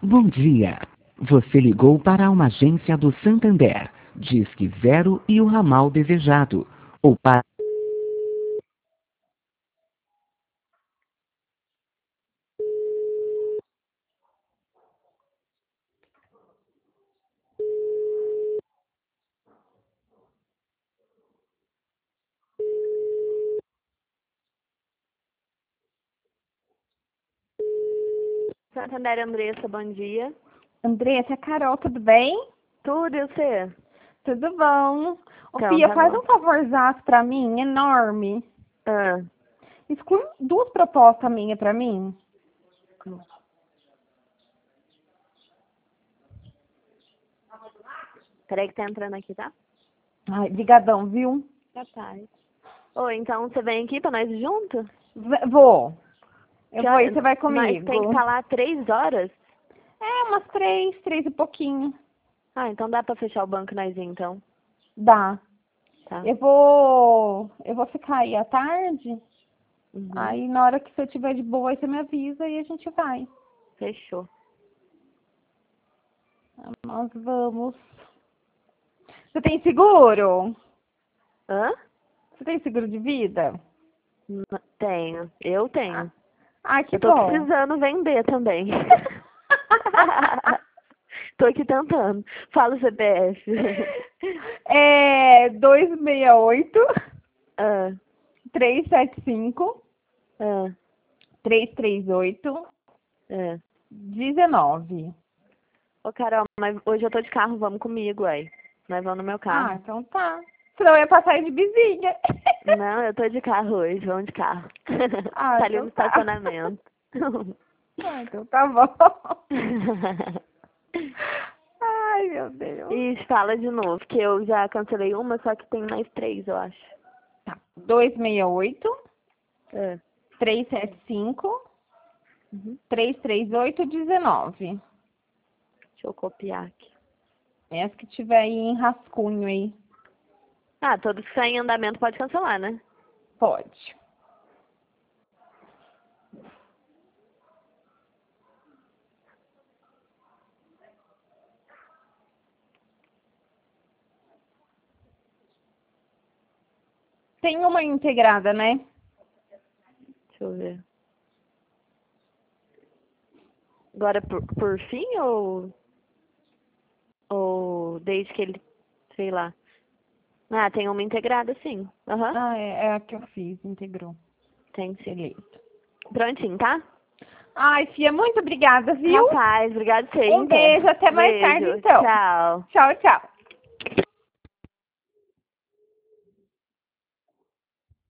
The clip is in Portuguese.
Bom dia. Você ligou para uma agência do Santander. Disque 0 e o ramal desejado. Ou para... Santander, Andressa, bom dia. Andressa, é Carol, tudo bem? Tudo, e você? Tudo bom. Ô, Então, Fia, tá faz bom. um favorzaço pra mim, enorme. Ah, Exclui 2 propostas minhas pra mim. peraí que tá entrando aqui, tá? Ai, brigadão, viu? Capaz. Oi, então você vem aqui pra nós ir junto? Vou. Eu Que vou e hora- você vai Nós tem que comigo. estar lá 3 horas? É, umas 3 e pouquinho. Ah, então dá pra fechar o banco e nós ir, então. Dá. Tá. Eu vou ficar aí à tarde. Uhum. Aí na hora que você tiver de boa, aí você me avisa e a gente vai. Fechou. Nós vamos. Você tem seguro? Hã? Você tem seguro de vida? Tenho. Eu tenho. Que Eu tô bom. precisando vender também. Tô aqui tentando. Fala o CPF. É 268 Ah, 375 ah, 338 ah. 19. Ô, Carol, mas hoje eu tô de carro, vamos comigo, aí. Nós vamos no meu carro. Então tá. Senão eu ia passar aí de vizinha. Não, eu tô de carro hoje, vamos de carro. Tá ali no Então tá. estacionamento. Então tá bom. Ai, meu Deus. Ixi, fala de novo, que eu já cancelei uma, só que tem mais 3, eu acho. Tá. 268 É. 375 Uhum. 338 19. Deixa eu copiar aqui. Essa que tiver aí em rascunho aí. Ah, todos que saem em andamento pode cancelar, né? Pode. Tem uma integrada, né? Deixa eu ver. Agora por fim ou desde que ele, sei lá. Ah, tem uma integrada, sim. Aham. É a que eu fiz, integrou. Tem sim. Beleza. Prontinho, tá? Ai, Fia, muito obrigada, viu? Rapaz, obrigado você, Um beijo, até mais tarde, Beijo, então. tchau. Tchau, tchau.